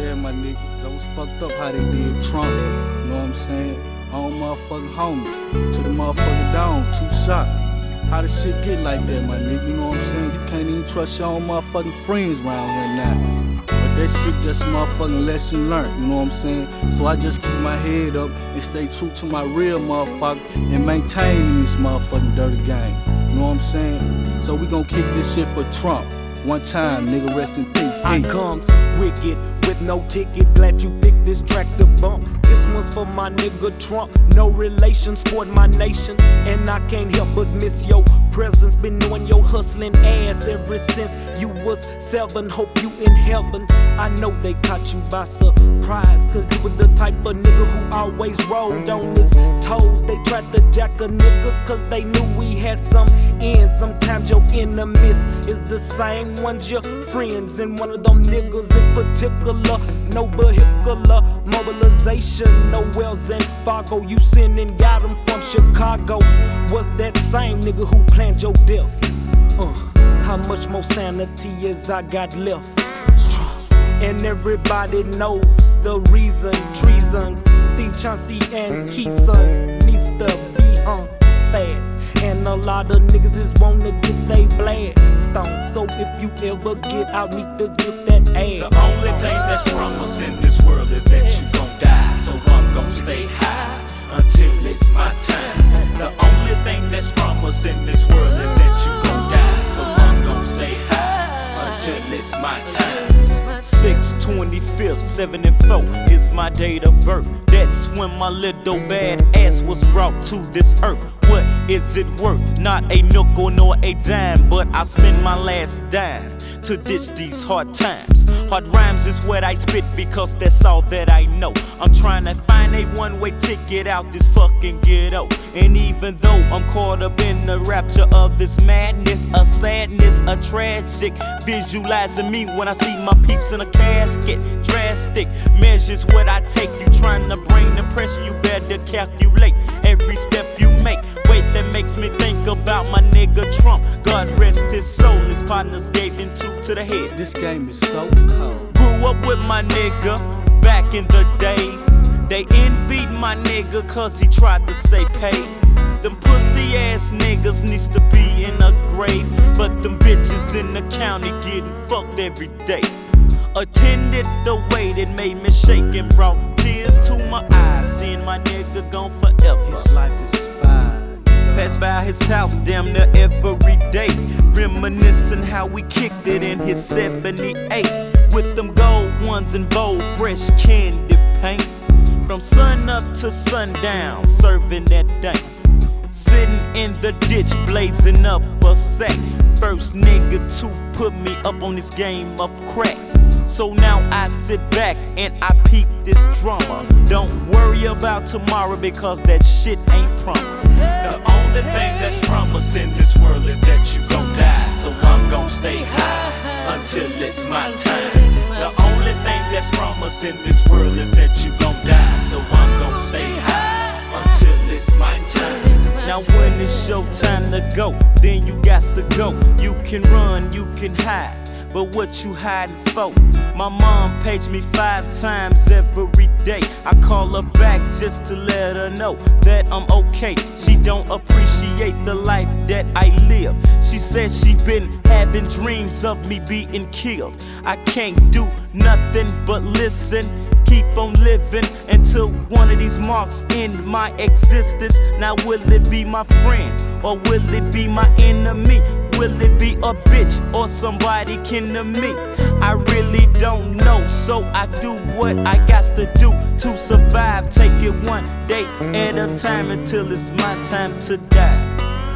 Yeah, my nigga, that was fucked up how they did Trump. You know what I'm saying? All motherfucking homies. To the motherfucking down, 2 shots. How the shit get like that, my nigga? You know what I'm saying? You can't even trust your own motherfucking friends around here now. But that shit just motherfucking lesson learned, you know what I'm saying? So I just keep my head up and stay true to my real motherfucker and maintain in this motherfucking dirty game. You know what I'm saying? So we gon' kick this shit for Trump. One time, nigga, rest in peace. I comes wicked with no ticket. Glad you picked this track to bump. This one's for my nigga Trump. No relation, sport my nation. And I can't help but miss your presence. Been knowing your hustling ass ever since you was 7. Hope you in heaven. I know they caught you by surprise, cause you were the type of nigga who always rolled on his toes. They tried to jack a nigga cause they knew we had some ends. Sometimes your enemies is the same ones your friends. And one of them niggas in particular, no vehicular mobilization, no Wells and Fargo. You sent and got him from Chicago. Was that same nigga who planned your death? How much more sanity is I got left? And everybody knows the reason. Treason. Steve Chauncey and Keeson needs to be hung fast. And a lot of niggas is wanna get they blast on. So if you ever get out, need to get that ass. The only thing that's promised in this world is that you gon' die. So I'm gon' stay high until it's my time. The only thing that's promised in this world is that you gon' die. So I'm gon' stay high until it's my time. 6/25, 74 is my date of birth. That's when my little bad ass was brought to this earth. What is it worth? Not a nickel nor a dime, but I spend my last dime to ditch these hard times. Hard rhymes is what I spit because that's all that I know. I'm trying to find a one-way ticket out this fucking ghetto. And even though I'm caught up in the rapture of this madness, a sadness, a tragic, visualizing me when I see my peeps in a casket. Drastic measures what I take. You trying to bring the pressure, you better calculate every step you make. Wait, that makes me think about my nigga Trump. God rest his soul, his partners gave him 2 to the head. This game is so cold. Grew up with my nigga back in the days. They envied my nigga cause he tried to stay paid. Them pussy ass niggas needs to be in a grave, but them bitches in the county getting fucked every day. Attended the way that made me shake and brought tears to my eyes, seeing my nigga gone forever. His life is fine. Pass by his house damn near every day, reminiscing how we kicked it in his 78 with them gold ones and Vogue fresh candy paint. From sun up to sundown, serving that dank. Sitting in the ditch, blazing up a sack. First nigga to put me up on this game of crack. So now I sit back and I peep this drama. Don't worry about tomorrow because that shit ain't promised. The only thing that's promised in this world is that you gon' die. So I'm gon' stay high until it's my time. The only thing that's promised in this world is that you gon' die. So I'm gon' stay high until it's my time. Now when it's your time to go, then you got to go. You can run, you can hide, but what you hiding for? My mom paged me 5 times every day. I call her back just to let her know that I'm okay. She don't appreciate the life that I live. She says she been having dreams of me being killed. I can't do nothing but listen, keep on living until one of these marks end my existence. Now will it be my friend or will it be my enemy? Will it be a bitch or somebody kin to me? I really don't know, so I do what I got to do to survive. Take it one day at a time until it's my time to die.